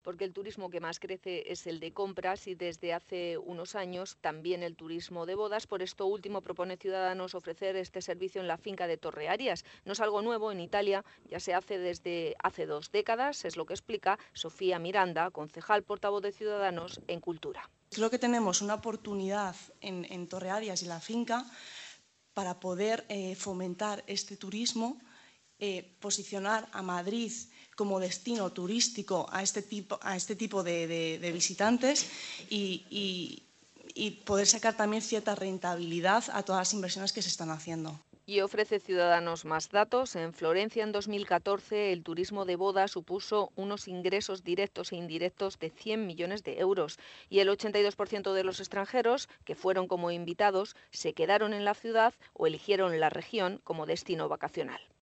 porque el turismo que más crece es el de compras y desde hace unos años también el turismo de bodas. Por esto último propone Ciudadanos ofrecer este servicio en la finca de Torre Arias. No es algo nuevo, en Italia ya se hace desde hace 2 décadas, es lo que explica Sofía Miranda, concejal portavoz de Ciudadanos en Cultura. Creo que tenemos una oportunidad en Torre Arias y la finca para poder fomentar este turismo, posicionar a Madrid como destino turístico a este tipo de visitantes y poder sacar también cierta rentabilidad a todas las inversiones que se están haciendo. Y ofrece Ciudadanos más datos. En Florencia, en 2014, el turismo de boda supuso unos ingresos directos e indirectos de 100 millones de euros. Y el 82% de los extranjeros, que fueron como invitados, se quedaron en la ciudad o eligieron la región como destino vacacional.